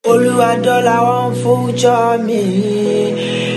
Oluwadola won't future me.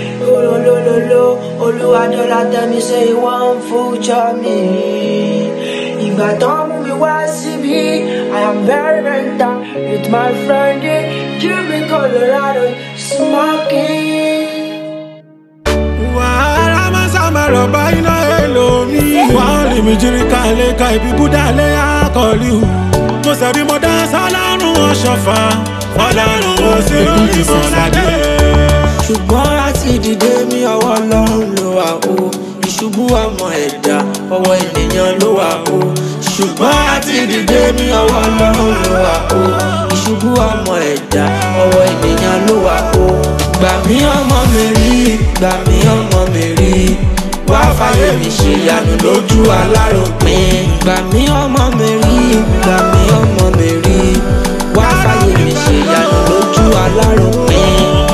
Oluwadola tell me say he won't future me. Ìgbà tó mú mi wá síbí, I am very very down with my friend Cuban Colorado smoking. Wàhálà máa sábà rọ̀bà iná èlòmí. Wàá lè mi jírí ká lè ka ìbíbú dálé àkọlù. Mo sẹ̀rí mo dá sálárùn ọ̀ṣọ́fà. Ọlọ́run ó sì lórí ìmọ̀ládé. Ṣùgbọ́n láti dìde mi ọwọ́ Ọlọ́run ló wà o. Ìṣubú ọmọ ẹ̀dá ọwọ́ ènìyàn ló wà o. Ṣùgbọ́n láti dìde mi ọwọ́ Ọlọ́run ló wà o. Ìṣubú ọmọ ẹ̀dá ọwọ́ ènìyàn ló wà o. Gbà mí ọmọ mi rí, gbà mí ọmọ mi rí. Wá fàyè mi ṣe ìyanu lójú aláròpin. Gbà mí ọmọ mi rí, gbà mí ọmọ mi rí. Wá fàyè mi ṣe ìyanu lójú aláròpin.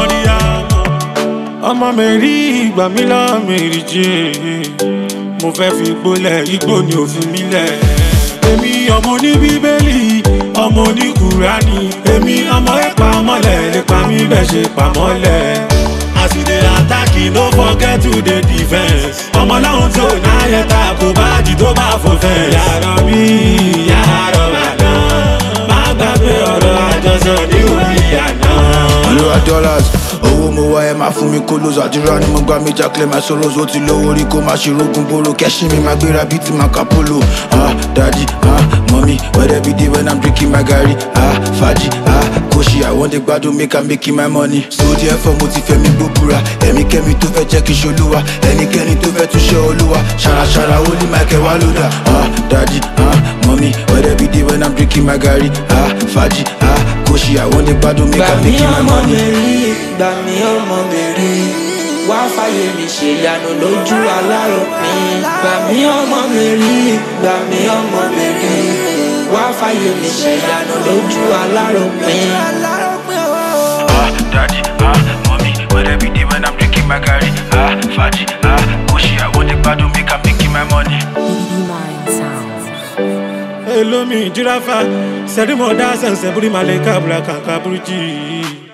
Ọmọ mi rí ìgbà mi lọ́ mi rí jẹ́. Mo fẹ́ fi gbólẹ̀ igbó ni òfin mi lẹ̀. Èmi ọmọ ní bíbélì, ọmọ ní kùránì. Èmi ọmọ ẹ̀pà mọ́lẹ̀ nípa mi bẹ́ẹ̀ ṣe pamọ́lẹ̀. As you dey attack, no forget to dey defense. Ọmọ láwọn tí ò náà yẹ ta kò bá jì tó bá fò fẹ́. Yàrá mi, yàrá màdá. Má gbàgbé ọ̀rọ̀ àjọsọ ní orí àná. Oluwadola owó mo wá ẹ máa fún mi kó lóso àdúrà ni mo gbà mí jákèlè máa sọ̀rọ̀ ó ti lówó rí kó má ṣe rógun bóró kẹ́sìn mi máa gbéra bíi ti máa kápólò. Daddy, mommy, what every day when I'm drinking my garri. Fàájì, kóṣì, I want the gbádùn make I'm making my money. So therefore mo ti fẹ́ mi gbóbúra ẹnikẹ́ni tó fẹ́ jẹ́ kí n ṣolúwa ẹnikẹ́ni tó fẹ́ tún ṣe olúwa ṣàràṣàrà ó ní Michael wá lódà. Daddy, mommy, what every day when I'm drinking my garri. Fàájì, kóṣì, I want the gbádùn make I'm making my money. Gbà mí ọmọ mi rí, wá fàyè mi ṣe ìyanu lójú aláròpin. Gbà mí ọmọ mi rí, gbà mí ọmọ mi rí, wá fàyè mi ṣe ìyanu lójú aláròpin. Daddy, mommy, what every day when I'm drinking my garri. Fàájì, kóṣì, I want the gbádùn make I'm making my money. Elomi jirafa, sẹ́rí mo dá sẹ̀nsẹ̀ búrí màlẹ́ká bùrà kàkà búrújì.